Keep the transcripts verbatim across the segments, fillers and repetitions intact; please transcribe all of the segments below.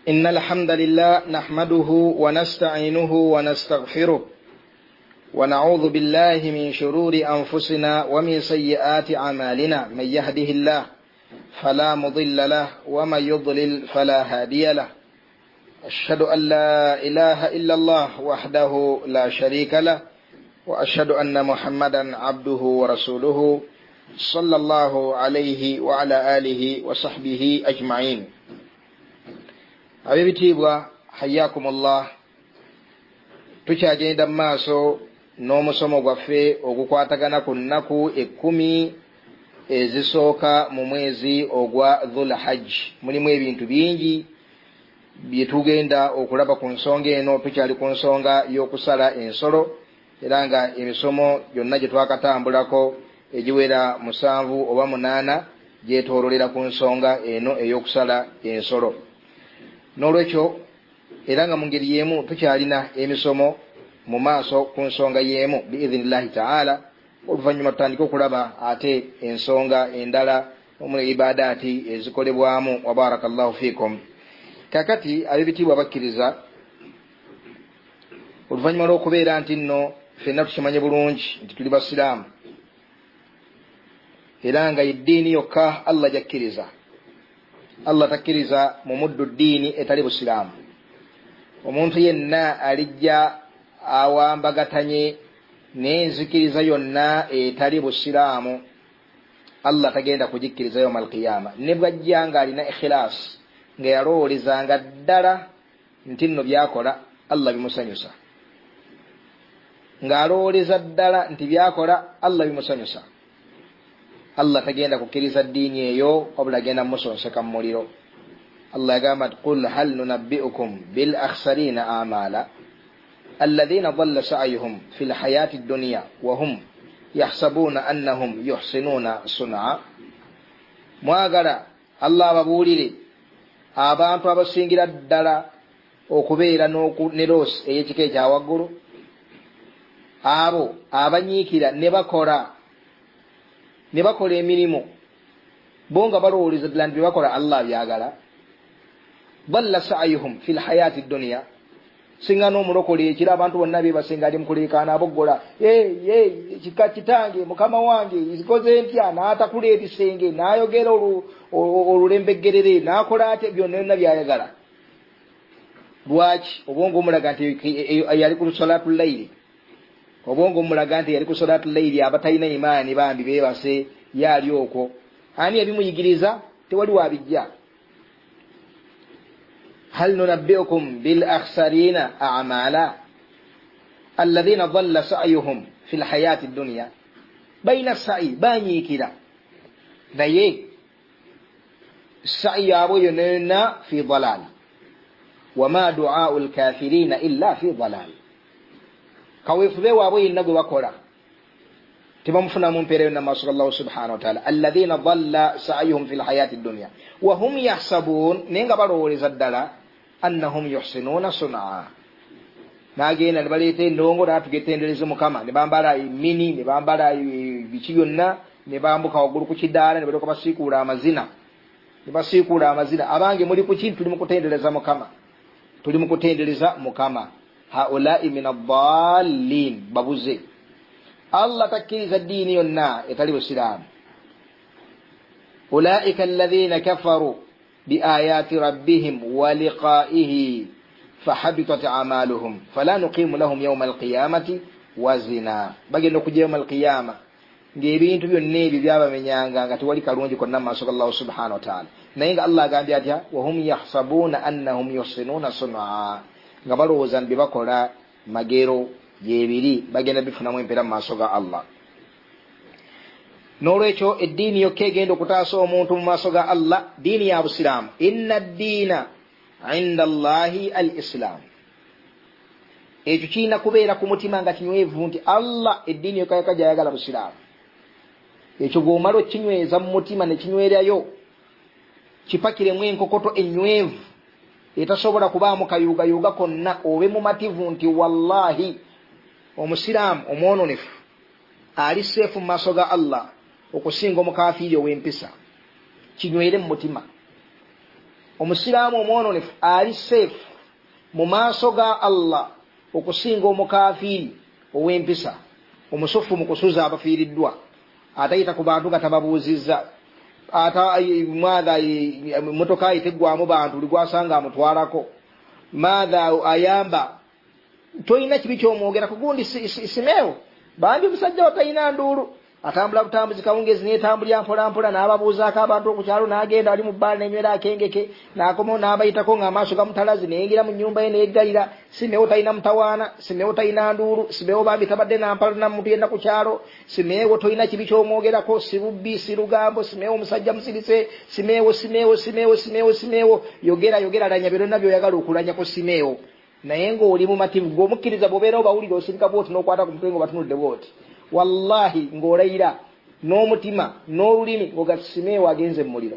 إن الحمد لله نحمده ونستعينه ونستغفره ونعوذ بالله من شرور أنفسنا ومن سيئات أعمالنا. من يهده الله فلا مضل له ومن يضلل فلا هادي له. أشهد أن لا إله إلا الله وحده لا شريك له وأشهد أن محمدا عبده ورسوله صلى الله عليه وعلى آله وصحبه أجمعين. Abibitibwa hayyakumullah, tukyagenda maaso n'omusomo gwaffe ogukwatagana ku nnaku ekkumi ezisooka mu mwezi ogwa Dhul Hajj. Mulimu ebintu bingi bye tugenda okulaba ku nsonga eno. Tukyali ku nsonga y'okusala ensolo, era nga emisomo gyonna gye twakatambulako egiwera musanvu oba munaana gyetoololera ku nsonga eno ey'okusala ensolo. N'olwekyo era nga mu ngeri y'emu tukyalina emisomo mu maaso ku nsonga y'emu biidhinillahi ta'ala. Oluvannyuma tutandika okulaba ate ensonga endala omuli ibadaati ezikolebwamu. Wa barakallahu fiikum. Kakati ab'ebitiibwa bakkiriza, oluvannyuma lw'okubeera nti nno ffenna tukimanye bulungi nti tuli basiraamu era nga eddiini yokka Allah gyakkiriza. Allah takkiriza mu muddu ddiini etali busiraamu. Omuntu yenna alijja awambagatanye n'enzikiriza yonna etali busiraamu, Allah tagenda kugikkiriza yawmal qiyama. Ne bwajja ng'alina ikhilaasi, nga yalowoolezanga ddala nti nno byakola Allah bimusanyusa, ng'alowooleza ddala nti byakola Allah bimusanyusa, Allah tagenda kukkiriza ddiini eyo, wabula agenda musonseka mu muliro. Allah yagamba nti qul hal nunabbi'ukum bil akhsarina a'mala alladhina dhalla sa'yuhum fil hayati ad-dunya wa hum yahsabuna annahum yuhsinuna sun'a. Mwagala Allah ababuulire abantu abasingira ddala okubeera n'erosi ey'ekika ekya waggulu, abo abanyiikira ne bakola ne bakola emirimu bo nga balowooleza ddala nti bebakola Allah byagala. Dhalla sa'yuhum fil hayati dunya, singa n'omulokole ekira abantu bonna bebasinga ali mukuleekaana aboggola, kika kitange mukama wange izikoze ntya, n'atakula ebisenge, n'ayogera olulembeggerere, n'akola ate byonna byonna byayagala. Lwaki? Obwongo omulaga nti yali ku salatul layli, obwongo omulaga nti yali ku salatul layli. Abatalina imaani bambi beebase yali okwo. Ani ebimuyigiriza? Tewali wabijja. hal nunabbi'ukum bil akhsarina a'mala alladhina dhalla sa'yuhum fil hayati dunya. Baina sa'i banyiikira naye sa'i yabo yonna fi dhalal wama du'a'u al-kafirina illa fi dhalal. Kaweefube waabwe yenna gwe bakola tebamufunamu mpeera yonna maaso ga Allah subhanahu wa ta'ala. Alladhina dhalla sa'yuhum fil hayati dunya wa hum yahsabun, naye nga balowooleza ddala annahum yuhsinuna sun'a. N'agenda ne baleeta endongo n'atugetendereza Mukama, ne bambala mini, ne bambala biki byonna, ne bambuka waggulu ku kidaala, ne balyoka basiikuula amazina, ne basiikuula amazina. Abange muli ku kintu, tuli mu kutendereza Mukama, tuli mu kutendereza Mukama. Haulai min ad-dallin, babuze. Allah takkiriza ddiini yonna etali busiraamu. Ulaika alladhina kafaru biayati rabbihim wa liqa'ihi fahabitat a'maluhum fala nuqimu lahum yawma al-qiyamati wazina. Bagenda okujja yawma al-qiyama ng'ebintu byonna ebyo byabamenyanga nga tewali kalungi konna mu maaso ga Allah subhanahu wa ta'ala. Naye nga Allah agambye atya? wa hum yahsabuna annahum yuhsinuna sun'a, nga balowooza nti bakola magero gyebiri bagenda bifunamu empeera mu maaso ga Allah. N'olwekyo eddiini yokka egenda okutaasa omuntu mu maaso ga Allah diini ya busiraamu. Inna ddiina inda Allahi al-Islam. Ekyo kirina kubeera ku mutima nga kinywevu nti Allah eddiini yokka yokka gy'ayagala busiraamu. Ekyo bw'omala okinyweza mu mutima ne kinywerayo, kipakiremu enkokoto ennywevu etasobola kubaamu kayuugayuuga konna, obe mumativu nti wallahi omusiraamu omwononefu ali seefu mu maaso ga Allah okusinga omukafiiri ow'empisa. Kinywere mu mutima. omusiraamu omwononefu ali safe mu maaso ga Allah okusinga omukafiiri ow'empisa omusufu mu kusuza abafiiriddwa atayita ku bantu nga tababuuzizza ata mwadha motoka ayiteggwamu bantu ligwasanga amutwalako madha ayamba toyina kibi kyomwogera kugundi simeewo bandi omusajja watayina nduulu atambula butambuzi kawungezi netambulya mpola mpola n'ababuuzaako abantu okukyalo n'agenda ali mu bbaala n'enywera akengeke n'akomawo n'abayitako ng'amaaso gamutalazi neyingira mu nnyumba ye neeggalira simeewo talina mutawaana simeewo talina nduulu simeewo bambi tabadde nampala namuntu yenda ku kyalo simeewo toyina kibi kyomwogerako si bubbi si lugambo simeewo omusajja musirise simeewo simeewo simeewo simeewo simeewo yogera yogera lanya byonna by'oyagala okulanyako simeewo naye ng'oli mu mativu ng'omukkiriza bw'obeerawo bawulire osirika bwoti n'okwata ku mutwe ng'obatunudde bwoti wallahi ng'olayira n'omutima n'olulimi ng'ogati simeewo agenze mu muliro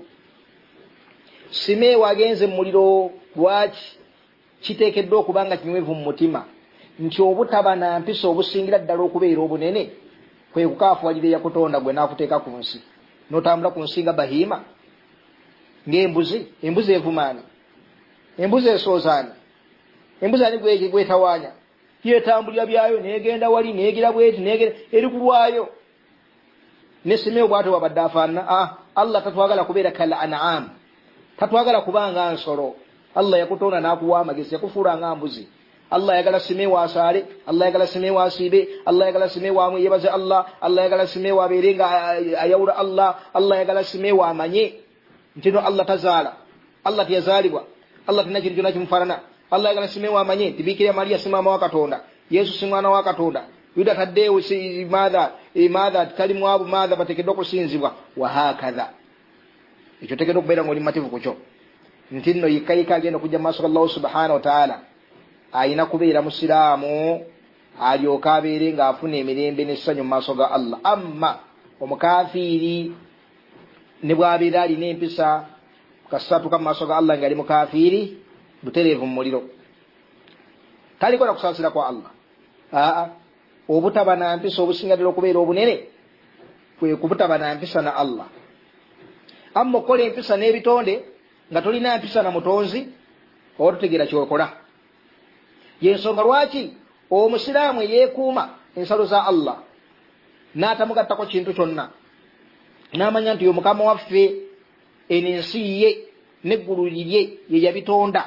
simeewo agenze mu muliro lwaki kiteekeddwa okuba nga kinywevu mu mutima nti obutaba na mpisa obusingira ddala okubeera obunene kwe kukaafuwalira eyakutonda gwe n'akuteeka ku nsi n'otambula ku nsi nga bahiima ng'embuzi embuzi evumaani embuzi esoozaani embuzi ani gwetawaanya yetambulira byayo negenda wali negira bweti negera eri kulwayo nesimeewo bwate wabadde afaanana ah Allah tatwagala kubeera kala an'am tatwagala kubanga nsolo Allah yakutonda n'akuwa amagezi yakufuula nga mbuzi Allah yagala simeewo asaale Allah yagala simeewo asiibe Allah yagala simeewo amwe yebaze Allah Allah yagala simeewo abeere nga ayawula Allah Allah yagala simeewo amanye ntino Allah tazaala Allah tiyazaalibwa Allah tina kintu kyonna kimufaanana Allah yagala simeewo amanye nti Bikira Maria si maama wa Katonda Yesu si mwana wa Katonda Yuda taddeewo si maadha maadha tali mwabu maadha bateekeddwa okusinzibwa wa hakadha ekyo teekeddwa okubeera ng'oli mumativu ku kyo nti nno yikayika agenda okujja mu maaso ga Allah subhanahu wa ta'ala ayina kubeera musiraamu alyoke abeere ng'afuna emirembe n'essanyu mu maaso ga Allah amma omukafiiri ne bw'abeera alina empisa kasatuka mu maaso ga Allah ng'ali mukafiiri butereevu mu muliro taliko na kusaasira kwa Allah aa obutaba na mpisa obusingadira okubeera obunene kwe kubutaba na mpisa na Allah amma okukola empisa n'ebitonde nga tolina mpisa na mutonzi oba tutegeera kyokola yensonga lwaki omusiraamu yeekuuma ensalo za Allah n'atamugattako kintu kyonna n'amanya nti omukama waffe eno ensi ye n'eggulu lye ye yabitonda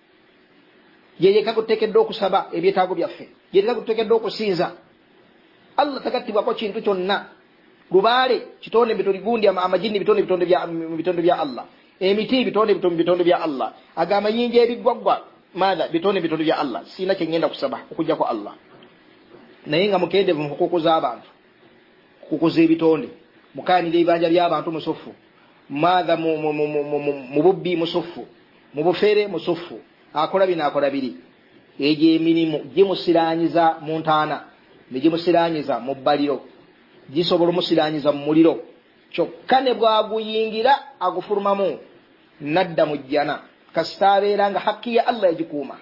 yeye kakuteekeddwa okusaba ebyetaago byaffe yeye kakuteekeddwa okusinza Allah tagattibwako kintu kyonna lubaale kitonde bitonde gundi amajini bitonde bitonde bya bitonde bya Allah emiti bitonde bitonde bitonde bya Allah agamba yinje ebigwagwa maadha bitonde bitonde bya Allah sina kyengenda kusaba okujja kwa Allah naye nga mukendevu mu kukuza abantu kukuza ebitonde mukanire ibanja by'abantu musufu maadha mu bubbi musufu mu bufere musufu akola bina akola biri eje emirimu gimusiraanyiza mu ntaana ne gimusiraanyiza mu bbaliro gisobola omusiraanyiza mu muliro kyokka ne bwaguyingira agufulumamu nadda mu jjana kasitaabeera nga hakki ya Allah yagikuuma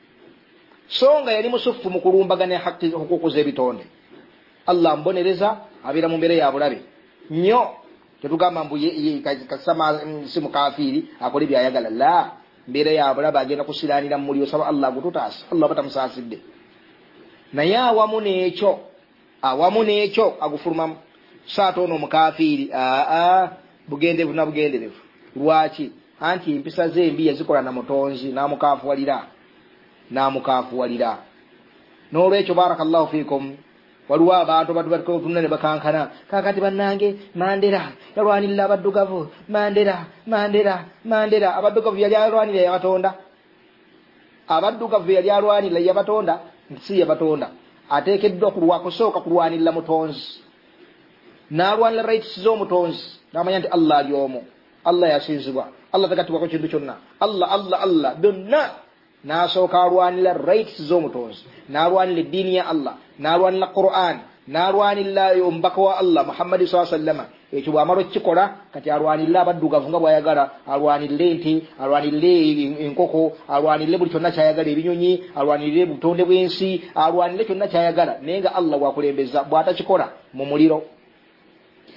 so nga yali musufu mu kulumbagana hakki okukuza ebitonde Allah mbonereza abeera mu mbeera ya bulabe nnyo tetugamba mbu kasama si mukafiiri akola byayagala la mbeera ya bulabe agenda kusiraanira mu muliro saba Allah gututaasa Allah batamusaasidde naye awamu n'ekyo awamu n'ekyo agufulumamu saata ono omukafiiri aa bugendevu na bugenderevu lwaki anti empisa z'embi yazikola na mutonzi n'amukaafuwalira n'amukaafuwalira n'olwekyo barakallahu fiikum waliwo abantu batubatutunna ne bakankana kakati bannange Mandela yalwanirira abaddugavu Mandela Mandela Mandela abaddugavu yali alwanirira yabatonda abaddugavu yali alwanirira yabatonda si yabatonda ateekeddwa kulwa kusooka kulwanirira mutonzi n'alwanira rights z'omutonzi n'amanya nti Allah ali omu Allah yasinzibwa Allah tagattibwako kintu kyonna Allah Allah Allah byonna n'asooka alwanira rights z'omutonzi n'alwanira eddiini ya Allah n'alwanira Qur'an n'alwanira omubaka wa Allah Muhammad sallallahu alaihi wasallam ekyo bw'amala okukikola kati alwanirira abaddugavu nga bw'ayagala alwanirire ente alwanirire enkoko alwanirire buli kyonna kyayagala ebinyonyi alwanirire butonde bw'ensi alwanirire kyonna kyayagala naye nga Allah bw'akulembeza bw'atakikola mu muliro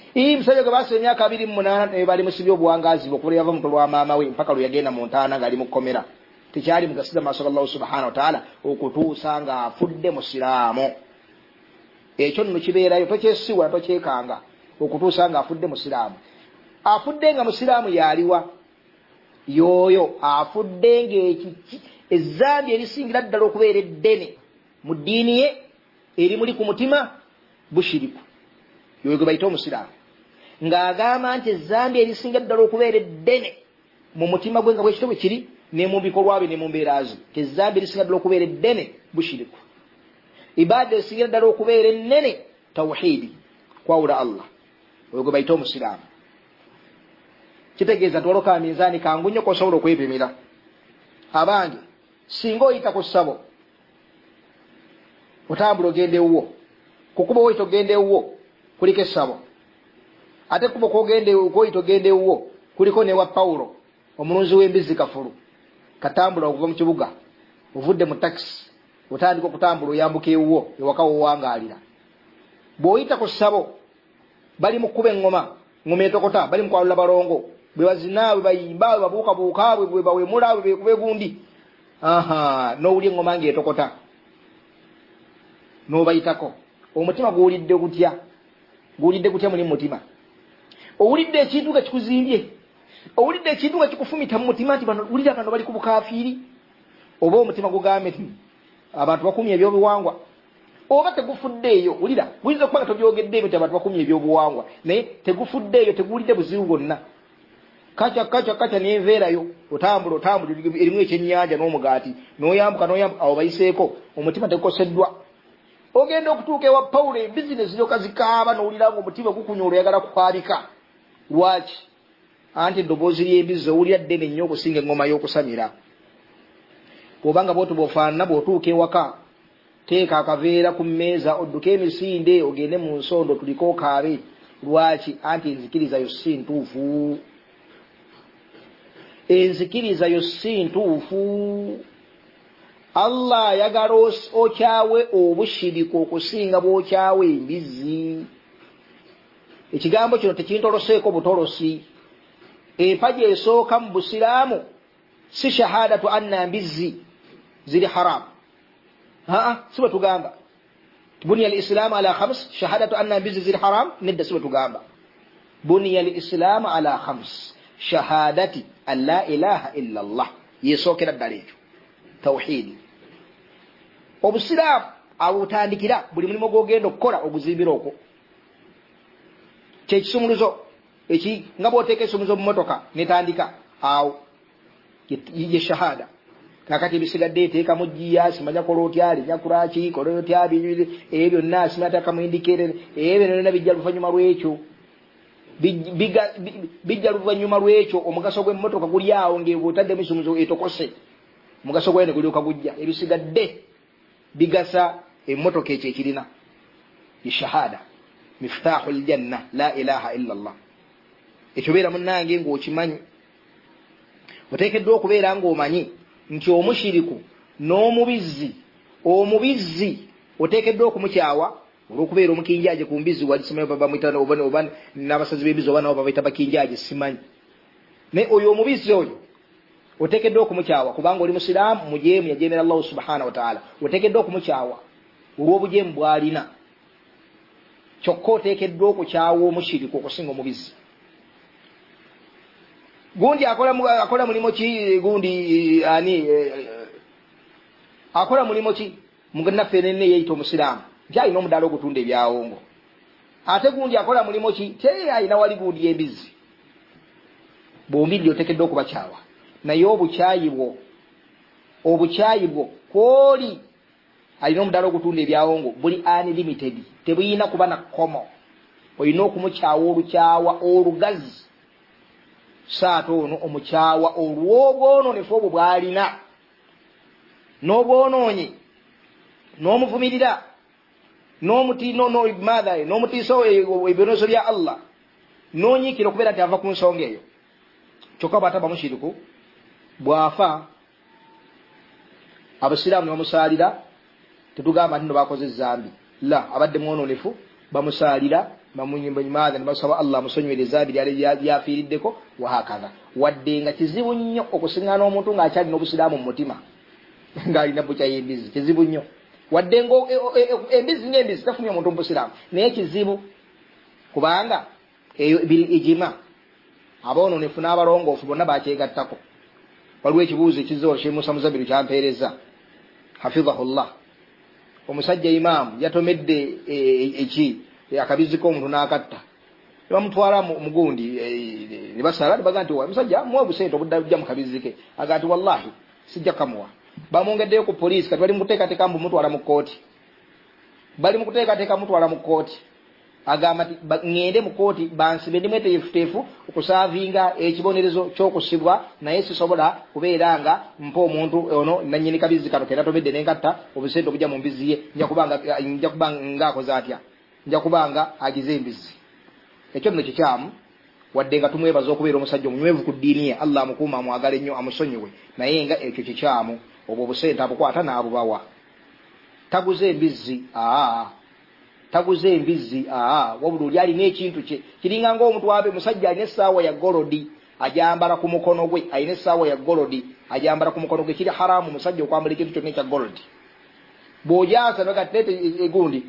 Ii msajja gwe basa emyaka abiri mu munaana ne bali musibyo obuwangazi okuva yava mu lwa maama we mpaka lwe yagenda mu ntaana ng'ali mu kkomera. Tekyali mugasiza maaso ga Allah subhanahu wa ta'ala okutuusa ng'afudde musiraamu. Ekyo nno kibeerayo tokyesiwa tokyekanga okutuusa ng'afudde musiraamu. Afudde nga musiraamu yaliwa yoyo afudde ng'ekiki ezzambi erisingira ddala okubeera eddene mu ddiini ye erimuli ku mutima bushiriku. Yoyo gwe bayita omusiraamu ng'agamba nti ezzambi erisingira ddala okubeera eddene mu mutima gwe nga bwekito bwe kiri ne mu bikolwa bye ne mu mbeera ze. Ezzambi erisingira ddala okubeera eddene bushiriku. Ibaada erisingira ddala okubeera ennene tawhiidi kwawula Allah. Oyo gwe bayita omusiraamu. Kitegeeza nti waliwo ka minzaani kangu nnyo k'osobola okwepimira. Abange singa oyita ku ssabo otambula ogenda ewuwo, ku kuba oyita ogenda ewuwo kuliko essabo, ate kuba kwoyita ogenda ewuwo kuliko newa Pawulo omulunzi w'embizzi kafulu. Katambula okuva mu kibuga ovudde mu takisi otandika okutambula oyambuka ewuwo ewaka wowangaalira. Bw'oyita ku ssabo bali mu kkuba eŋŋoma, ŋŋoma etokota, bali mu kwalula balongo, bwe bazina bwe bayimba bwe babuukabuuka bwe bawemula bwe beekuba egundi. Aha, n'owulya eŋŋoma ng'etokota n'obayitako. Omutima guwulidde gutya? Guwulidde gutya muli mu mutima? Owulidde ekintu nga kikuzimbye? Owulidde ekintu nga kikufumita mu mutima nti bano wulira bano bali ku bukaafiiri? Oba omutima gugambe nti abantu bakumye ebyobuwangwa? Oba tegufuddeeyo? Wulira, buyinza okuba nga tobyogeddeeyo nti abantu bakumye ebyobuwangwa naye tegufuddeeyo, teguwulidde buzibu bwonna. Kaca kaca kaca n'enveerayo otambula otambula erimu ekyennyanja n'omugaati n'oyambuka n'oyambuka awo bayiseeko omutima tegukoseddwa. Ogenda okutuuka ewa Pawulo ebizinesi ziryoka zikaaba n'owulira ng'omutima gukunya olwayagala kukwabika. Lwaki? Anti eddoboozi ly'embizzi owulira ddene nnyo okusinga eŋŋoma y'okusamira. Bw'obanga bw'otyo bw'ofaanana bw'otuuka ewaka teeka akaveera ku mmeeza odduke emisinde ogende mu nsondo tuliko okaabe. Lwaki? Anti enzikiriza yo si ntuufu. Enzikiriza yo si ntuufu. Allah ayagala okyawe obushiriku okusinga bw'okyawe embizzi. Ekigambo kino tekintoloseeko butolosi. Empagi esooka mu busiraamu si shahadatu anna mbizzi ziri haramu. Haa, si bwe tugamba. Buniya al-islaamu ala khams, shahadatu anna mbizzi ziri haramu, nedda si bwe tugamba. Buniya al-islaamu ala khams, shahadati an la ilaha illa Allah. Yesookera ddala ekyo. Tawhiidi. Obusiraamu awutandikira buli mulimu gw'ogenda okukola oguzimbira okwo. Kyekisumuluzo eki nga bw'oteeka essumuluzo mu mmotoka netandika awo ye shahada. Kakati ebisigadde eteekamu jjiya simanya kola otya linya kulaki kola otya ebyo byonna simanya teekamu indikeere ebyo byonna bijja luvannyuma lw'ekyo. Bijja luvannyuma lw'ekyo omugaso gw'emmotoka guli awo ng'otaddemu essumuluzo etokose. Omugaso gwayo ne gulyoka gujja. Ebisigadde bigasa emmotoka ekyo ekirina ye shahada. Miftahul janna la ilaha illa Allah. Ekyo beera munnange ng'okimanyi. Oteekeddwa okubeera ng'omanyi nti omushiriku n'omubizzi omubizzi oteekeddwa okumukyawa olw'okubeera omukinjaaje ku mbizzi walisemayo bamuyita oba n'abasazi b'embizzi oba nabo babayita bakinjaaje simanyi. Naye oyo omubizzi oyo oteekeddwa okumukyawa kubanga oli musiraamu mujeemu yajeemera Allah subhanahu wa ta'ala. Oteekeddwa okumukyawa olw'obujeemu bw'alina. Kyokka oteekeddwa okukyawa omushiriku okusinga omubizzi. Gundi akola akola mulimo ki gundi ani akola mulimo ki mugana fenene yeyita omusiraamu nti alina omudaala ogutunda ebyawongo. Ate gundi akola mulimo ki teye alina wali gundi y'embizzi. Bombi oteekeddwa okubakyawa. Naye obukyayi bwo obukyayi bwo kwoli alina omudaala ogutunda ebyawongo buli unlimited, tebuyina kuba na kkomo. Olina okumukyawa olukyawa olugazi. Saato ono omukyawa olw'obwononefu obwo bw'alina n'obwonoonyi n'omuvumirira n'omutiisa ebibonerezo bya Allah n'onyiikira okubeera nti ava ku nsonga eyo. Kyokka bw'ataba mushiriku bw'afa abasiraamu ne bamusaalira tetugamba nti no bakoze ezzambi. La, abadde mwononefu bamusaalira bamunyimba maadha nibasaba Allah musonywere zabi yali yafiiriddeko wa hakaza wadde nga kizibu nnyo okusingana omuntu ng'akyali n'obusilamu mu mutima ng'alina bukya y'embizi kizibu nnyo wadde ngo embizi n'embizi tafunye omuntu mu busilamu naye kizibu kubanga eyo bil ijima aboononefu n'abalongoofu bonna bakyegattako waliwo ekibuuzo ekizzo Sheikh Musa Muzabiru kyampeereza hafidhahullah omusajja imaamu yatomedde eki akabizi k'omuntu n'akatta bamutwala mu gundi ne basala baga nti omusajja muwe busente obudde mu kabizi ke aga nti wallahi sijja kamuwa bamwongeddeyo ku poliisi kati bali mu kuteekateeka mbu mutwala mu kkooti bali mu kuteekateeka mutwala mu kkooti agamba nti ngende mu kkooti bansibe ndi mweteefuteefu okusaavinga ekibonerezo ky'okusibwa naye sisobola kubeera nga mpa omuntu ono nannyini kabizi kano kera tomedde n'enkatta obusente obujja mu mbizi ye nja kubanga ng'akoze atya nja kubanga agize embizi ekyo nno kikyamu wadde nga tumwebaza okubeera omusajja omunywevu ku ddiini ye Allah amukuuma amwagala ennyo amusonyiwe naye nga ekyo kikyamu obwo obusente abukwata n'abubawa taguze embizi aa taguze embizi aa wabula oli alina ekintu kye kiringa ng'omuntu abe musajja alina essaawa ya golodi ajambala ku mukono gwe alina essaawa ya golodi ajambala ku mukono gwe kiri haramu musajja okwambala ekintu kyonna ekya golodi bw'ojaasa nagateete egundi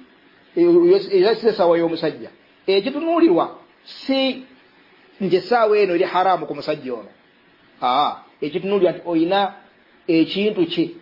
essaawa y'omusajja ekitunuulirwa si nti essaawa eno eri haramu ku musajja ono aa ekitunuulirwa nti olina ekintu kye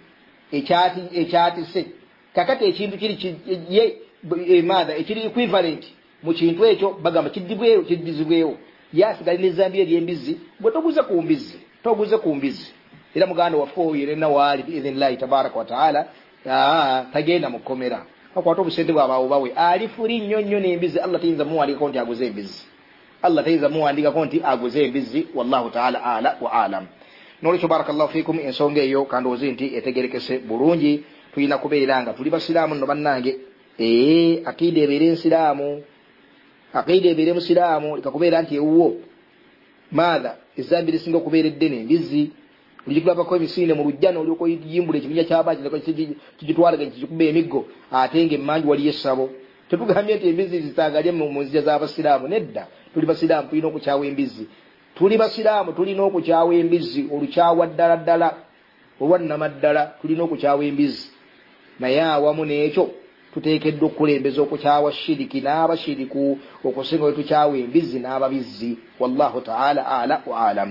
ekyatise kakati ekintu kiri ye emaadha ekiri equivalent mu kintu ekyo bagamba kiddibweyo kiddizibweyo yasigala n'ezambi ery'embizi bwe toguze ku mbizi toguze ku mbizi era muganda waffe oyo yenna waali biidhinillahi tabaraka wa taala tagenda mu kkomera akwata obusente bwabaawo bawe ali fuli nnyo nnyo n'embizi Allah tayinza muwandikako nti aguze embizi Allah tayinza muwandikako nti aguze embizi wallahu taala ala wa alam n'olwekyo barakallahu fikum ensonga eyo kandowooze nti etegerekese bulungi tulina kubeera nga tuli basiraamu nno bannange ee akida ebeere ensiraamu akida ebeere musiraamu likakubeera nti ewuwo maadha ezambi lisinga okubeera eddene embizi oligulabako emisiine mu lujja n'olyoka oyimbula ekibinja ky'abaaki kigitwalaga kigikuba emiggo ate nga emmanju waliyo essabo tetugambye nti embizi zitangalye mu nzija z'abasiraamu nedda tuli basiraamu tulina okukyawa embizi tuli basiraamu tulina okukyawa embizi olukyawa ddala ddala olwannama ddala tulina okukyawa embizi naye awamu n'ekyo tuteekeddwa okukulembeza okukyawa shiriki n'abashiriku okusinga bwe tukyawa embizi n'ababizzi wallahu taala ala wa alam.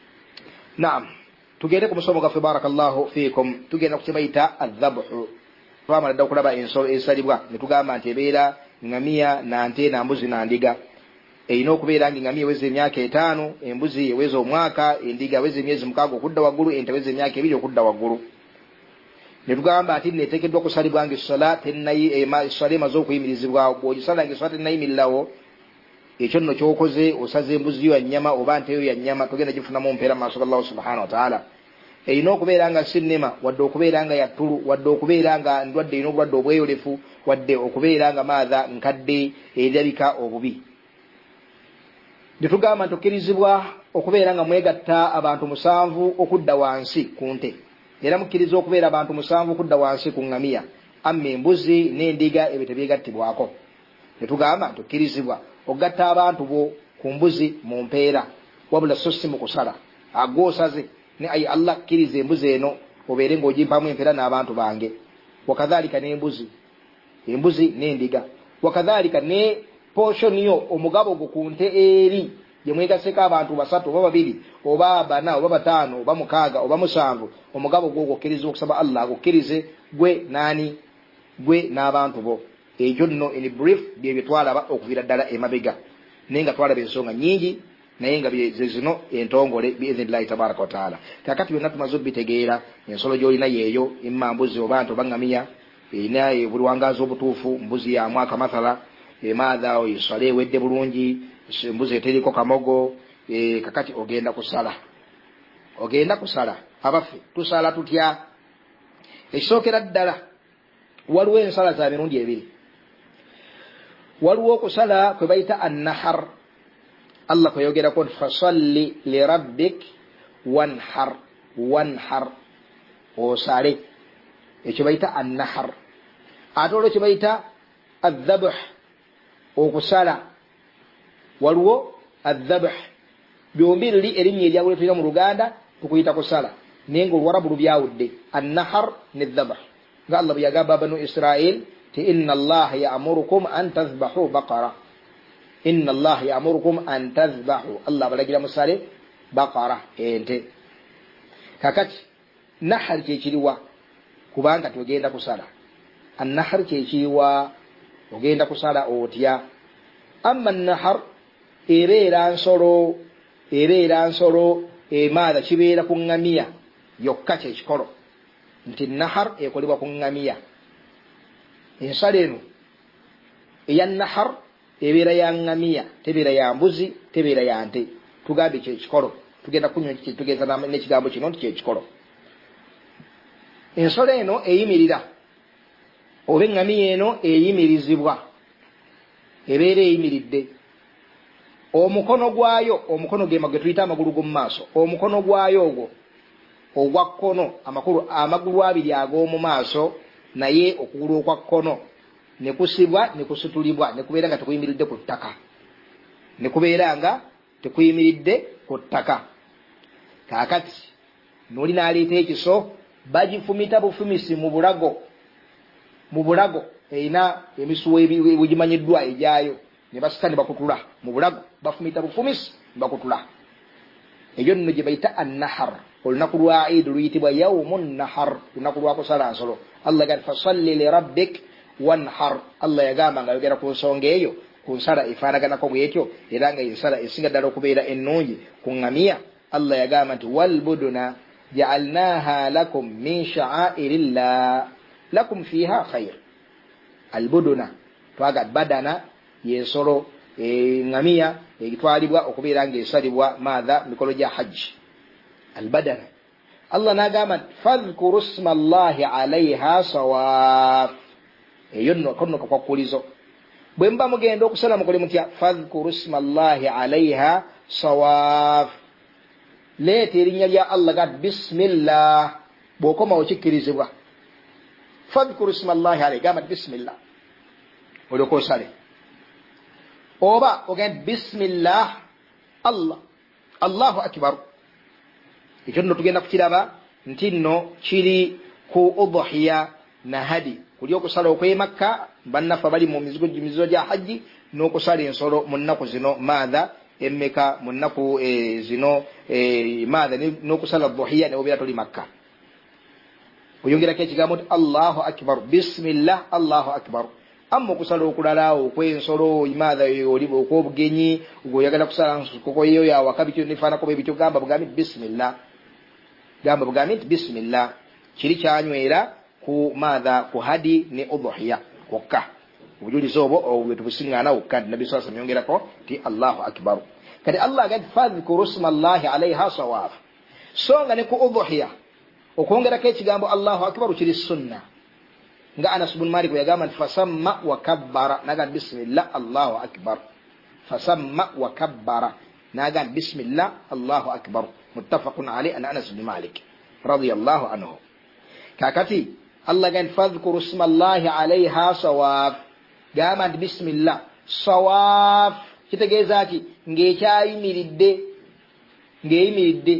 Naam, tugende ku musomo gaffe barakallahu fiikum tugenda ku kye bayita adhabhu twamala dda okulaba ensolo esalibwa ne tugamba nti ebeera ngamiya na nte na mbuzi na ndiga erina okubeera nga ngamiya eweza emyaka etaano embuzi eweza omwaka endiga eweza emyezi mukaaga okudda waggulu ente eweza emyaka ebiri okudda waggulu ne tugamba ati neteekeddwa okusalibwa nga essala essala emaze okuyimirizibwa bw'ogisala nga essala tennayimirirawo ekyo nno kyokoze osaza embuzi yo ya nnyama oba nte yo ya nnyama togenda gifunamu mpeera mu maaso ga Allah subhanahu wa ta'ala erina okubeera nga sinema wadde okubeera nga yattulu wadde okubeera nga ndwadde erina obulwadde obweyolefu wadde okubeera nga maadha nkadde erabika obubi ne tugamba nti okkirizibwa okubeera nga mwegatta abantu musanvu okudda wansi ku nte era mukkiriza okubeera abantu musanvu okudda wansi ku ngamiya amma embuzi n'endiga ebyo tebyegattibwako ne tugamba nti okkirizibwa okugatta abantu bo ku mbuzi mu mpeera wabula so si mu kusala agwosaze ne ayi Allah kkiriza embuzi eno obeere ng'ogimpamu empeera n'abantu bange wakadhalika n'embuzi embuzi n'endiga wakadhalika ne portion yo omugabo gwo ku nte eri gye mwegaseko abantu basatu oba babiri oba bana oba bataano oba mukaaga oba musanvu omugabo gwo gwokkiriza okusaba Allah agukkirize gwe naani gwe n'abantu bo ekyo nno in brief bye bye twalaba okuviira ddala emabega naye nga twalaba ensonga nnyingi naye nga ze zino entongole biidhinillahi tabaraka wa taala kakati byonna tumaze obitegeera ensolo gy'olina yeeyo imma mbuzi oba nti oba ngamiya erina buli wangaazi obutuufu mbuzi ya mwaka mathala emaadha oyisale ewedde bulungi embuzi eteriko kamogo e, kakati ogenda kusala ogenda kusala abaffe tusala tutya ekisookera ddala waliwo ensala za mirundi ebiri waliwo okusala kwe bayita annahar Allah kwe yogerako nti fasalli lirabbik wanhar wanhar osale ekyo bayita annahar ate olwo kye bayita adhabh okusala waliwo adhabh byombi lili erinnya eryawulo tulina mu Luganda tukuyita kusala naye nga Oluwarabu lubyawudde annahar ne dhabh nga Allah bwe yagamba banu Israil ti inna Allah ya'murukum an tadhbahu baqara inna Allah ya'murukum an tadhbahu Allah balagira musale baqara ente kakati nahar kyekiriwa kubanga tugenda kusala annahar kyekiriwa ogenda kusala otya amma annahar ebeera nsolo ebeera nsolo emaada kibeera ku ngamiya yokka kyekikolo nti nahar ekolebwa ku ngamiya ensalo eno eya nahar ebeera ya ngamiya tebeera ya mbuzi tebeera ya nte tugambe kyekikolo tugenda kunywa tugeza n'ekigambo kino nti kyekikolo ensolo eno eyimirira oba engamiya eno eyimirizibwa ebeera eyimiridde omukono gwayo omukono ge magwe tuyita amagulu g'omu maaso omukono gwayo ogwo ogwa kkono amakulu amagulu abiri ag'omu maaso naye okugulu okwa kkono ne kusibwa ne kusutulibwa ne kubeera nga tekuyimiridde ku ttaka ne kubeera nga tekuyimiridde ku ttaka kaakati n'oli n'aleeta ekiso bagifumita bufumisi mu bulago mu bulago erina emisuwa ebigimanyiddwa ejaayo ne basika ne bakutula mu bulago bafumita bufumisi bakutula eyo nno gye bayita annahar olunaku lwa Eid luyitibwa yawmun nahar olunaku lwa kusala nsolo Allah gati fasalli li rabbik wanhar Allah yagamba nga yogera ku nsonga eyo ku nsala efaanaganako bwetyo era nga ensala esinga ddala okubeera ennungi ku ngamiya Allah yagamba nti walbuduna ja'alnaha lakum min sha'airillah lakum fiha khair albuduna twaga badana yensolo e ngamiya egitwalibwa okubeera nga esalibwa maadha mikolo gya hajji albadana Allah nagamba fadhkuru isma Allahi alaiha sawaf eyo nno kono kakwakulizo bwe mba mugenda okusala mukole mutya fadhkuru isma Allahi alaiha sawaf leeta erinnya lya Allah gati bismillah bw'okoma okikkirizibwa fadhkuru isma Allahi alaiha gamba bismillah olyoka osale oba ogenda bismillah Allah Allahu akbar ekyo nno tugenda kukiraba nti nno kiri ku udhiya na hadi kuli okusala okw'e Makka bannafa bali mu mizigo mizigo gya hajji n'okusala ensolo mu nnaku zino maadha emmeka mu nnaku e, zino e, maadha n'okusala dhuhiya ne obeera toli Makka oyongerako ekigambo nti Allahu akbar bismillah Allahu akbar amma okusala okulala okw'ensolo maadha oli okw'obugenyi ng'oyagala kusala nkoko eyo yawaka bityo nefaanako bwe bityo gamba bugambi bismillah gamba bugambi nti bismillah kiri kyanywera ku maadha ku hadi ne udhiya kwokka obujulizi obwo obwe tubusiŋŋaana wokka nabbi sallallahu alayhi wa sallam yongerako ti Allahu akbar kati Allah agati fadhkuru isma Allahi alaiha sawaf so nga ne ku udhiya okwongerako ekigambo Allahu akbar kiri sunna nga Anas ibn Malik yagamba nti fasamma wa kabbara naga bismillah Allahu akbar fasamma wa kabbara naga bismillah Allahu akbar muttafaqun alayhi an Anas ibn Malik radiyallahu anhu kakati Allah gan fadhkuru isma Allahi alaiha sawaf gamba nti bismillah sawaf kitegeeza ki ng'ekyayimiridde ng'eyimiridde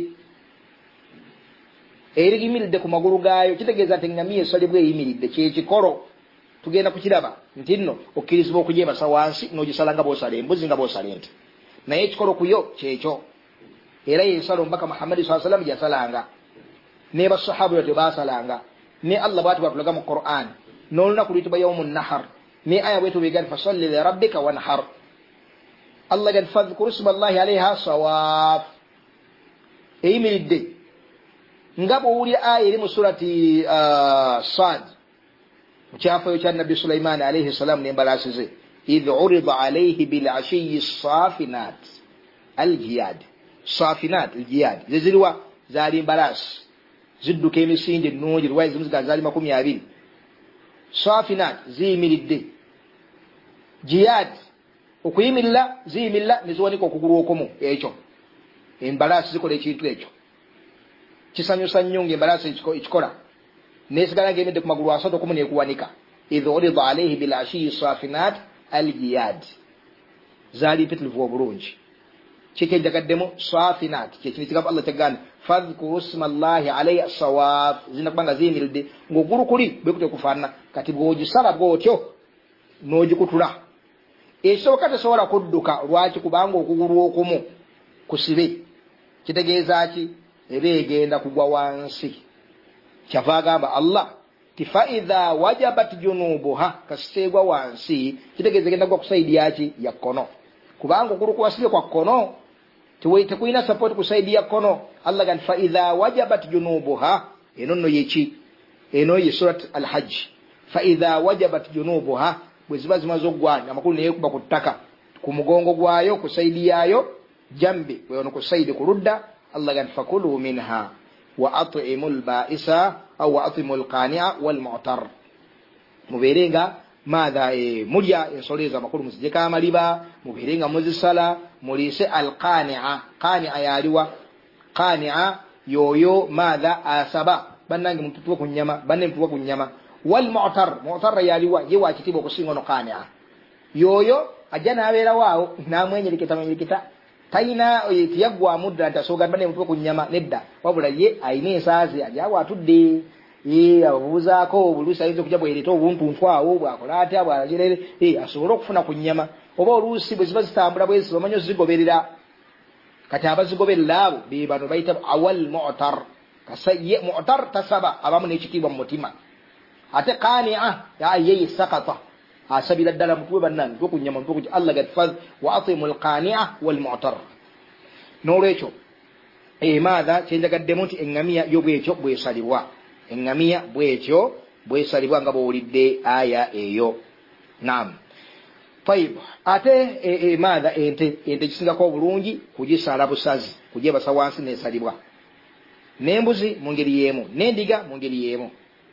erigimiridde ku magulu gaayo kitegeeza nti ngamiya esalibwa eyimiridde kyekikolo tugenda kukiraba nti nno okkirizibwa okugyebasa wansi n'ogisala nga bw'osala embuzi nga bw'osala ente naye ekikolo kuyo kyekyo era yensala omubaka Muhammadi sallallahu alayhi wa sallam gyasalanga ne basahaba bwe baasalanga ne Allah bw'ati bw'atulaga mu Qur'an n'olunaku luyitibwa yawmun nahar ne aya bwetu beegani fasalli li rabbika wanhar Allah gani fadhkuru isma Allahi alaiha sawaf eyimiridde nga bw'owulira aya eri mu surati uh, Sad mu kyafayo kya Nabbi Sulaiman alayhi salam n'embalaasi ze idh urida alayhi bil ashiyi safinat aljiyad safinat aljiyad zeziriwa zaali mbalaasi zidduka emisinde ennungi lwayi zimu ziga zaali makumi abiri safinat ziyimiridde jiyad okuyimirira ziyimirira ne ziwanika okugulu okumu ekyo embalaasi zikola ekintu ekyo kisanyusa nnyo ng'embalaasi ekikola nesigala ng'emedde ku magulu asatu okumu neekuwanika idh urida alayhi bil ashiyi safinat aljiyad zali pitulufu obulungi kikejjagaddemu safinat kyekinikigamba Allah kyagamba fadhkuru smallahi alayhi sawab zina kubanga ziyimiridde ng'ogulu kuli bwekute kufaanana kati bw'ogisala bw'otyo n'ogikutula ekisooka tesobola kudduka lwaki kubanga okugulu okumu kusibe kitegeeza ki eba egenda kugwa wansi kyava agamba Allah ti faidha wajabat junubuha kasiteegwa wansi kitegeeza egenda kugwa kusaidi yaki ya kkono kubanga okugulu kuwasibye kwa kkono tekulina support ku saidi ya kkono Allah gamba faidha wajabat junubuha eno nno yeki eno ye surat al-hajj faidha wajabat junubuha bwe ziba zimaze okugwanya amakulu naye kuba ku ttaka ku mugongo gwayo ku saidi yayo jambi weono ku saidi ku ludda Allah gamba fakulu minha wa at'imul ba'isa aw wa atimul qani'a wal mu'tar muberenga madha e, mulya ensoleza makulu musijeka amaliba muberenga muzisala mulise al qani'a qani'a yaliwa qani'a yoyo madha asaba banangi mtutuwa kunyama banne mtutuwa kunyama wal mu'tar mu'tar yaliwa yewa kitibo kusinga no qani'a yoyo ajana abera wao namwenye likita mwenye likita taina tiyagwa mudda tasoga banne mtutuwa kunyama nedda wabula ye aine saazi ajawa atudde ye abuzaako bulusa izo kujja bwereta obuntu ntwawo bwakolata bwalagirere eh asobola okufuna kunyama oba oluusi bwe ziba zitambula bwezi bamanyo zigoberera kati abazigoberera abo be bano bayita awal mu'tar kasaye mu'tar tasaba abamu n'ekitiibwa mu mutima ate qani'a ya ye sakata asabila ddala mutwe bannange twe kunyama twe kujja Allah gadfaz wa atimul qani'a wal mu'tar n'olwekyo eh maadha kyenjagaddemu nti engamiya y'obwekyo bwesalibwa engamiya bwekyo bwesalibwa nga bwolidde aya eyo naam tayib ate e, e, maadha ente ente kisingako obulungi kugisala busazi kujebasa wansi nesalibwa nembuzi mu ngeri yemu nendiga mu ngeri yemu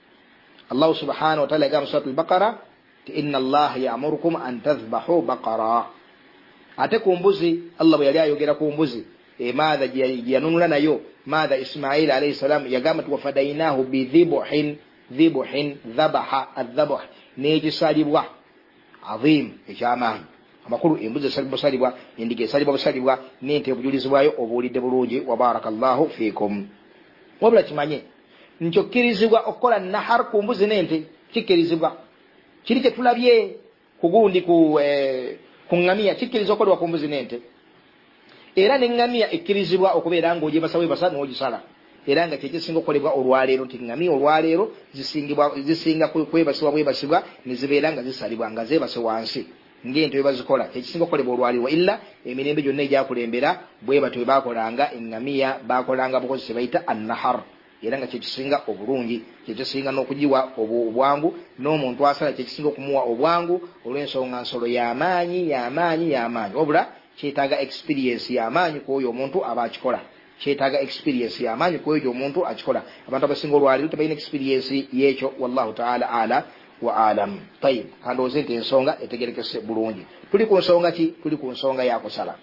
Allah subhanahu wa ta'ala gamba suratul baqara inna Allah ya'murukum an tadhbahu baqara ate kumbuzi Allah bwe yali ayogera kumbuzi e maadha yanunula nayo maadha Ismail alayhi salam yagamba tuwafadainahu bidhibuhin dhibuhin dhabaha adhabuh nejisalibwa azim ekyamaanyi amakulu embuzi salibwa salibwa endige salibwa salibwa nente obujulizibwayo obulidde bulungi wa barakallahu fikum wabula kimanye nchokirizibwa okola nahar ku mbuzi nente kikirizibwa kiri kye tulabye kugundi ku eh, kungamia kikirizibwa okolwa ku mbuzi nente era n'engamiya ekkirizibwa okubeera ng'oje basawe basa n'ogisala era nga kyekisinga okukolebwa olwaleero nti ngamiya olwaleero zisingibwa zisinga kwebasibwa bwebasibwa ne zibeera nga zisalibwa nga zeebase wansi ng'ente bwe bazikola kyekisinga okukolebwa olwaleero illa emirembe gyonna egyakulembera bwe batyo bwe baakolanga engamiya baakolanga bukozesa bayita annahar era nga kyekisinga obulungi kyekisinga n'okugiwa obwangu n'omuntu asala kyekisinga okumuwa obwangu olw'ensonga nsolo y'amaanyi y'amaanyi y'amaanyi wabula kyetaaga experience y'amaanyi kwoyo omuntu aba akikola kyetaaga experience y'amaanyi kwoyo omuntu akikola abantu abasinga olwaleero tebalina experience y'ekyo wallahu ta'ala ala wa alam tayib kandooze nti ensonga etegerekese bulungi tuli ku nsonga ki tuli ku nsonga yakusala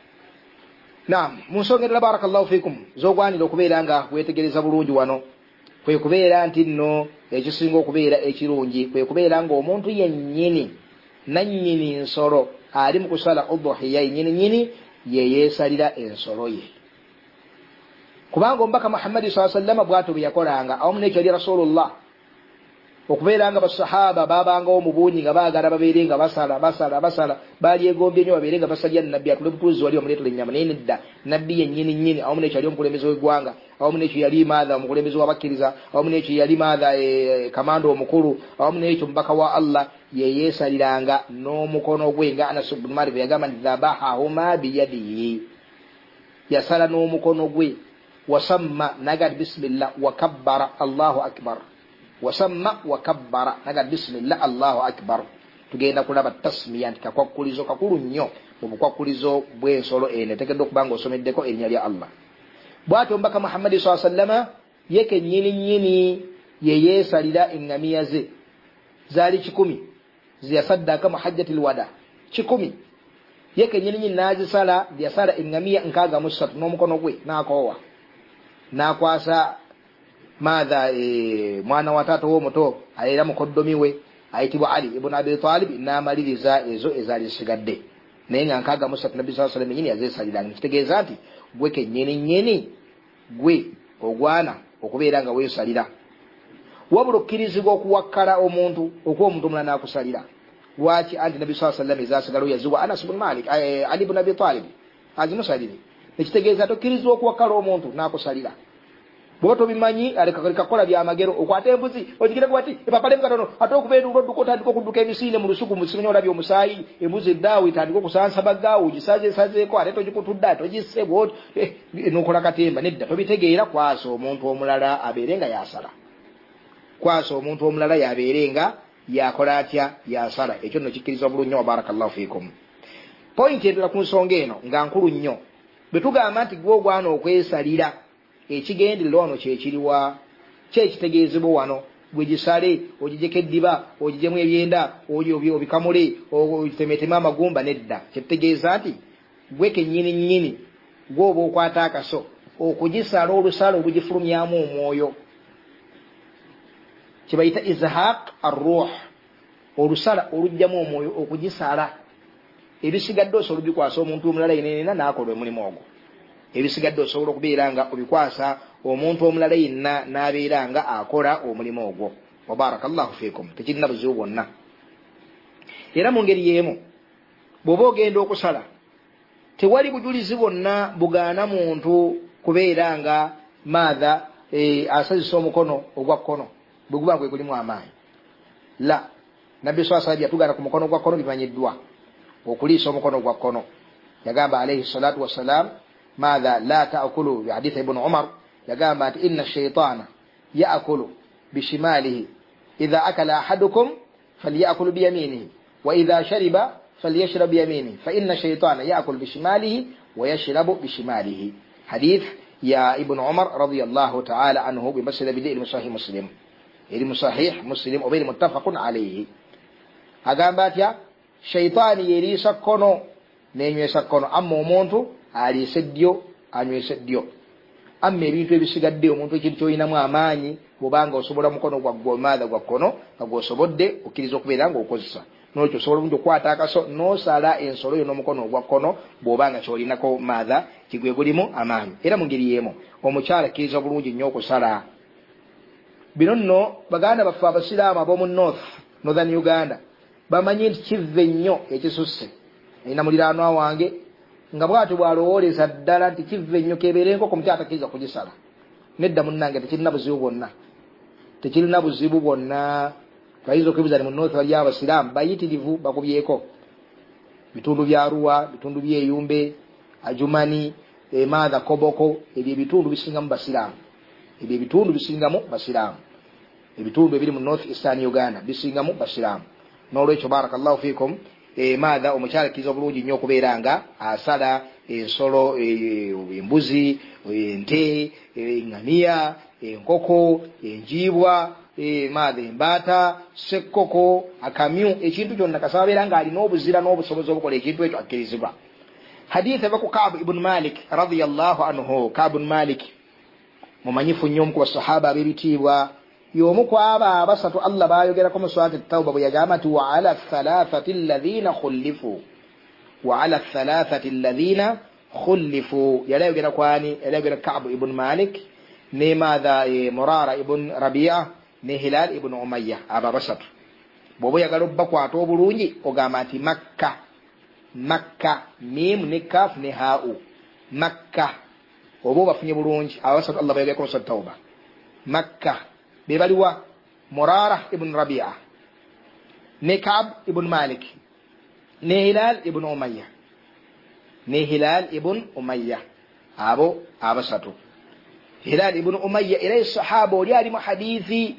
naam mu nsonga endala barakallahu fikum z'ogwanira okubeera nga weetegereza bulungi wano kwe kubeera nti nno ekisinga okubeera ekirungi kwe kubeera ng'omuntu yennyini nannyini nsolo ali mu kusala udhuhiya nyini nyini yeyeesalira ensolo ye kubanga omubaka Muhammad sallallahu alaihi wasallam bw'atyo bwe yakolanga awamu n'ekyo yali Rasulullah okubeera nga basahaba babangawo mu bungi nga baagala babeere nga basala basala basala baali egombye nnyo babeere nga basalya nabbi atule butuuzi wali bamuleetera ennyama naye nedda nabbi yennyini nnyini awamu n'ekyo yali omukulembeze w'eggwanga awamu n'ekyo yali maadha omukulembeze w'abakkiriza awamu n'ekyo yali maadha e, kamanda omukulu awamu n'ekyo mubaka wa Allah yeyeesaliranga n'omukono gwe nga Anas ibn Malik yagamba nti dhabahahuma biyadihi yasala n'omukono gwe wasamma nagad bismillah wa kabbara Allahu akbar wasamma wa kabbara nagad bismillah Allahu akbar tugenda kulaba tasmiya nti kakwakulizo kakulu nnyo mu bukwakulizo bw'ensolo eno etegeddwa okuba ng'osomeddeko erinnya lya Allah bw'atyo omubaka Muhammad sallallahu alaihi wasallam yeke nnyini nnyini yeyeesalira engamiya ze zaali kikumi ziyasaddaka mu hajjatil wada kikumi yeke nnyini nnyini n'azisala yasala engamiya nkaaga mu ssatu n'omukono gwe n'akoowa n'akwasa maadha e, mwana wa taata w'omuto ayera mukoddomi we ayitibwa Ali ibn Abi Talib n'amaliriza ezo ezaali zisigadde naye nga nkaaga mu ssatu nabbi sallallahu alayhi wasallam nyini yazeesaliranga kitegeeza nti gwe kennyini nnyini gwe ogwana okubeera nga weesalira wabula okkirizibwa okuwakkala omuntu okuba omuntu omulala n'akusalira lwaki anti nabbi sallallahu alayhi wasallam ezaasigalawo yaziwa Anas ibn Malik Ali ibn Abi Talib azimusalire ekitegeeza tokkirizibwa okuwakkala omuntu n'akusalira bw'oba tobimanyi aleka kola byamagero okwata embuzi ogigireko bati epapalemu katono ate okubeera olwodduka otandika okudduka emisinde mu lusuku musimenye olabye omusaayi embuzi eddaawo etandika okusansabagaawo ogisazeesazeeko ate togikutudde togisse bwoti n'okola katemba nedda tobitegeera kwasa omuntu omulala abeere nga yasala kwasa omuntu omulala yabeere nga yakola atya yasala ekyo nno kikkiriza bulungi wa barakallahu fiikum point endala ku nsonga eno nga nkulu nnyo bwe tugamba nti gwe ogwana okwesalira ekigendererwa wano kyekiriwa kyekitegeezebwa wano gwe gisale ogijeko eddiba ogijemu ebyenda obikamule ogitemetemu amagumba nedda kyekitegeeza nti gwe kennyini nnyini gwoba okwata akaso okugisala olusala olugifulumyamu omwoyo kibayita izhaq arruh olusala olugjamu omwoyo okugisala ebisigadde osobola obikwasa omuntu omulala yenenena n'akola omulimu ogwo ebisigadde osobola okubeera nga obikwasa omuntu omulala yenna n'abeera nga akola omulimu ogwo wa barakallahu fiikum tekirina buzibu bwonna era mu ngeri y'emu bw'oba ogenda okusala tewali bujulizi bwonna bugaana muntu kubeera nga maatha asazisa omukono ogwa kkono bwe guba gwe gulimu amaanyi la nabbi sallallahu alayhi wasallam yatugaana ku mukono gwa kkono bimanyiddwa okuliisa omukono gwa kkono yagamba alayhi salatu wassalam ماذا لا تأكلوا بحديث ابن عمر يقام إن الشيطان يأكل بشماله إذا أكل أحدكم فليأكل بيمينه وإذا شرب فليشرب بيمينه فإن الشيطان يأكل بشماله ويشرب بشماله حديث يا ابن عمر رضي الله تعالى عنه بمسألة بدء صحيح مسلم إلى صحيح مسلم وبين متفق عليه أقام باتيا شيطان يري سكنو نينيو سكنو أمو مونتو aliise ddyo anywese ddyo amma ebintu ebisigadde omuntu ekintu kyoyinamu amaanyi bw'obanga osobola mukono gwa maatha gwa kkono nga gw'osobodde okkiriza okubeera nga okozesa n'olwekyo osobola bulungi okwata akaso n'osala ensolo yo n'omukono ogwa kkono bw'obanga kyolinako maatha kigwe gulimu amaanyi era mu ngeri y'emu omukyala akkiriza bulungi nnyo okusala bino nno baganda baffe abasiraamu ab'omu north northern Uganda bamanyi nti kive nnyo ekisusse nina muliraanwa wange nga bwatu bwalowooleza ddala nti kive nnyo kebeerenko ku mukyala takkiriza kugisala nedda munnange tekirina buzibu bwonna tekirina buzibu bwonna bayinza okwebuuza ni mu north waliyo abasiraamu bayitirivu bakubyeko bitundu bya Arua bitundu byeyumbe Ajumani emaatha Koboko ebyo ebitundu bisingamu basiraamu ebyo ebitundu bisingamu basiraamu ebitundu ebiri mu north eastern Uganda bisingamu basiraamu n'olwekyo barakallahu fiikum maatha omukyala akkiriza bulungi nnyo okubeera nga asala ensolo embuzi ente engamiya enkoko enjiibwa maatha embaata sekkoko akamyu ekintu kyonna kasaba beera nga alina obuzira n'obusobozi obukola ekintu ekyo akkirizibwa hadith eva ku Ka'b ibn Malik radiyallahu anhu Ka'b ibn Malik mumanyifu nnyo omu ku basahaba ab'ebitiibwa yomu kwaba abasatu Allah bayogerako mu surati at-Tawba bwe yagamba nti wa ala thalathati alladhina khulifu wa ala thalathati alladhina khulifu yalayogera kwani yalayogera Ka'b ibn Malik ne maatha Murara ibn Rabi'a ne Hilal ibn Umayya aba basatu bw'oba oyagala obbakwata obulungi ogamba nti Makka Makka mim ne kaf ne ha'u Makka oba obafunye bulungi abasatu Allah bayogerako mu surati at-Tawba Makka bebaliwa Murara ibn Rabi'a ne Ka'b ibn Malik ne Hilal ibn Umayya ne Hilal ibn Umayya abo abasatu Hilal ibn Umayya ila sahaba oli ali mu hadithi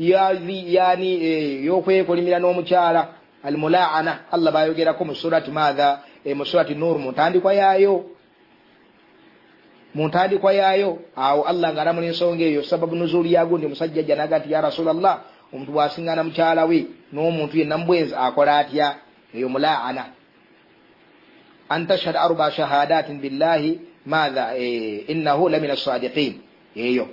yani yokwekolimira n'omukyala almulaana Allah bayogerako mu surati maatha mu surati Nur mutandikwa yayo muntandikwa yayo awo Allah ngaramuna ensonga eyo sababu nuzuli yago ndi musajja janaga ati ya Rasulullah omuntu bwasingana mukyala we n'omuntu yenna mbwenzi akola atya eyo mulaana anta shahada arba shahadatin billahi maatha innahu lamina as-sadiqin eyo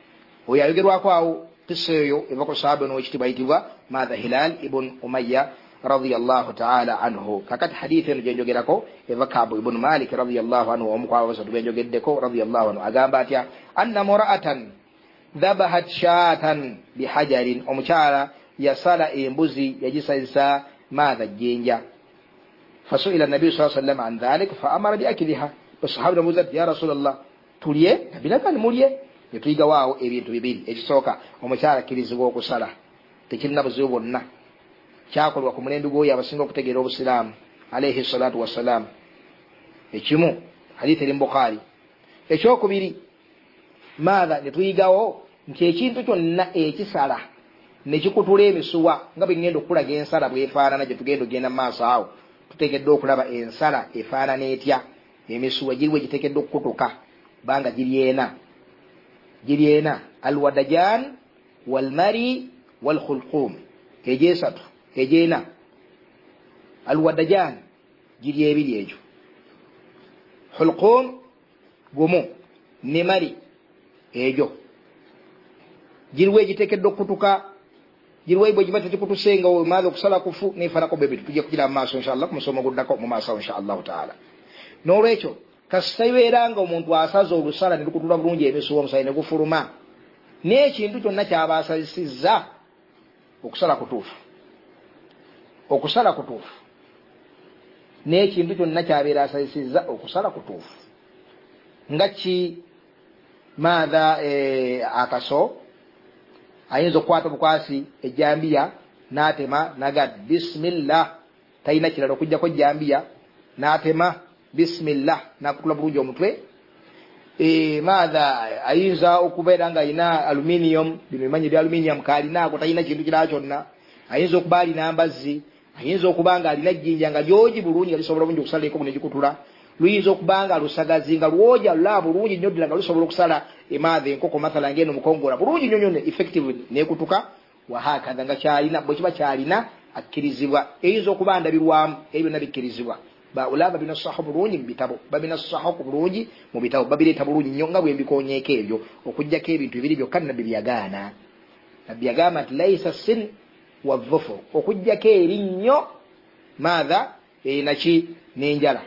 oyayogerwako awo kisa eyo eva ku sahaba n'owekitibwa yitibwa maatha Hilal ibn Umayya radiyallahu ta'ala anhu kakati hadithe njenjogerako eva Ka'b ibn Malik radiyallahu anhu omukwa basatu benjogeddeko radiyallahu anhu agamba atya anna mura'atan dhabahat shatan bihajarin omukyala yasala embuzi yagisayisa madha jjenja fasuila nabi sallallahu alayhi wasallam an dhalik fa amara bi akliha basahaba muzat ya rasulullah tuliye nabinaka mulye yetuiga wao ebintu bibiri ekisoka omukyala kirizibwa okusala tekirina buzibu bwonna kyakolwa ku mulembe gwoyo abasinga okutegeera obusiraamu alayhi salatu wassalam ekimu hadithi eri mu Bukhari ekyokubiri maadha netuyigawo nti ekintu kyonna ekisala nekikutula emisuwa nga bwe ngenda okulaga ensala bwefaanana gye tugenda ogenda mu maaso awo tuteekeddwa okulaba ensala efaanana etya emisuwa giriwe giteekeddwa okukutuka banga giri ena giri ena alwadajan walmari walkhulqum ejesatu ejena alwadajan giri ebiri ejo hulqum gumu ne mari ejo giriwe giteekeddwa okukutuka giriwe bwe gibate kikutusenga o maadha okusala kufu nefanako bebe tujja kugira mu maaso inshallah ku musomo guddako mu maaso inshallah taala n'olwekyo kasitaibeeranga omuntu asaza olusala ne lukutula bulungi emisuwa omusayi ne gufuluma n'ekintu kyonna kyabasazisizza okusala kutuufu okusala kutuufu n'ekintu kyonna kyabeera asazisizza okusala kutuufu nga ki maadha akaso ayinza okukwata obukwasi ejjambiya n'atema naga bismillah talina kirala okujjako ejjambiya n'atema bismillah nakutula bulungi omutwe e maadha ayinza okubeera nga alina aluminium bino bimanyi bya aluminium kaalinaako talina kintu kirala kyonna ayinza okuba alina ambazzi ayinza okuba nga alina jjinja nga lyogi bulungi nga lisobola bulungi okusala enkomo ne gikutula luyinza okuba nga lusagazi nga lwoja lula bulungi nnyo ddala nga lusobola okusala emaadha enkoko mathala ngeno mukongola bulungi nnyo nnyo effectively nekutuka wahakadha nga kyalina bwe kiba kyalina akkirizibwa eyinza okuba ndabirwamu ebyo byonna bikkirizibwa ba ulaba bina sahabu bulungi mu bitabo babina sahabu bulungi mu bitabo babireeta bulungi nnyo nga bwe mbikonyeeko ebyo okujjako ebintu ebiri byokka nabbi byagaana nabbi yagamba nti laisa sin wa dhufur okujjako erinnyo maadha naki n'enjala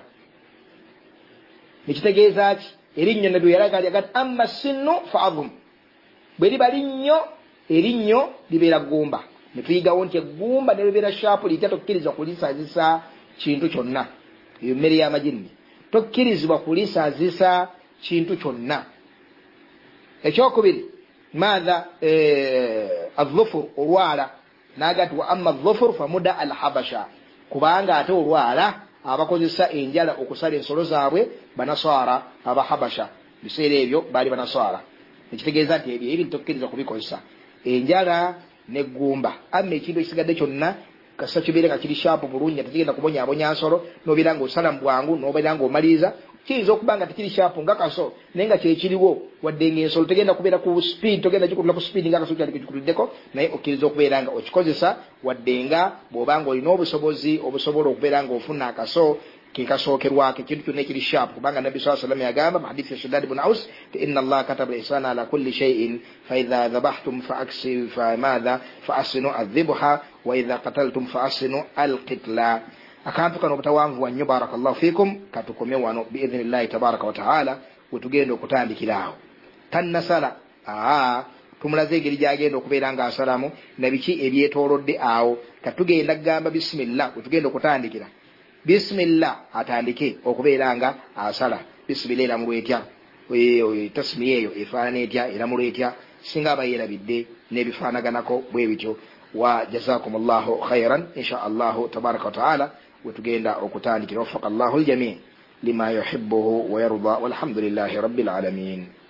nikitegeeza ki erinnyo nabbi yalaga yagati amma sinnu fa adhum bwe liba linnyo erinnyo libeera ggumba ne tuyigawo nti eggumba ne libeera shaapu litya tokkirizibwa kulisazisa kintu kyonna eyo mmere y'amajinni tokkirizibwa kulisazisa kintu kyonna ekyokubiri maadha adhufur olwala nagati wa amma adhufur famuda alhabasha kubanga ate olwala abakozesa enjala okusala ensolo zaabwe banaswara abahabasha biseera ebyo baali banaswara ekitegeeza nti ebyo ebintu tokkiriza kubikozesa enjala neggumba amma ekintu ekisigadde kyonna kasa kibeere nga kiri shaapu bulungi nga tekigenda kubonyaabonya nsolo nobeera nga osala mu bwangu nobeera nga omaliriza kiyinza okuba nga tekiri shaapu nga kaso naye nga kyekiriwo wadde ng'ensolo tegenda kubeera ku speed togenda kikutula ku speed nga kaso kyali kikituliddeko naye okkiriza okubeera nga okikozesa wadde nga bw'oba nga olina obusobozi obusobola okubeera nga ofuna akaso kekasookerwako ekintu kyonna ekiri shaapu kubanga nabbi saa sallam yagamba mu hadithi ya Shaddad ibn Aus ti inna allaha kataba al-ihsana ala kulli shay'in fa idha dhabahtum fa aksiru fa madha fa asinu adh-dhibha wa idha qataltum fa asinu al-qitla akantu kano obutawanvu wannyo barakallahu fikum katukomye wano biidhnillahi tabaraka wa taala wetugenda okutandikiraawo tannasala aa tumulaze engeri gyagenda okubeera nga asalamu nabiki ebyetoolodde awo katugenda kugamba bisimillah wetugenda okutandikira bismillah atandike okubeera nga asala bisimillah eramulwa etya tasmiya eyo efaanana etya eramulwa etya singa aba yeerabidde n'ebifaanaganako bwe bityo wa jazakumullahu khairan insha allahu tabaraka wa taala wetugenda okutandikira wafaqa allahu aljamii lima yuhibbuhu wa yarda walhamdulillahi rabbil alamin.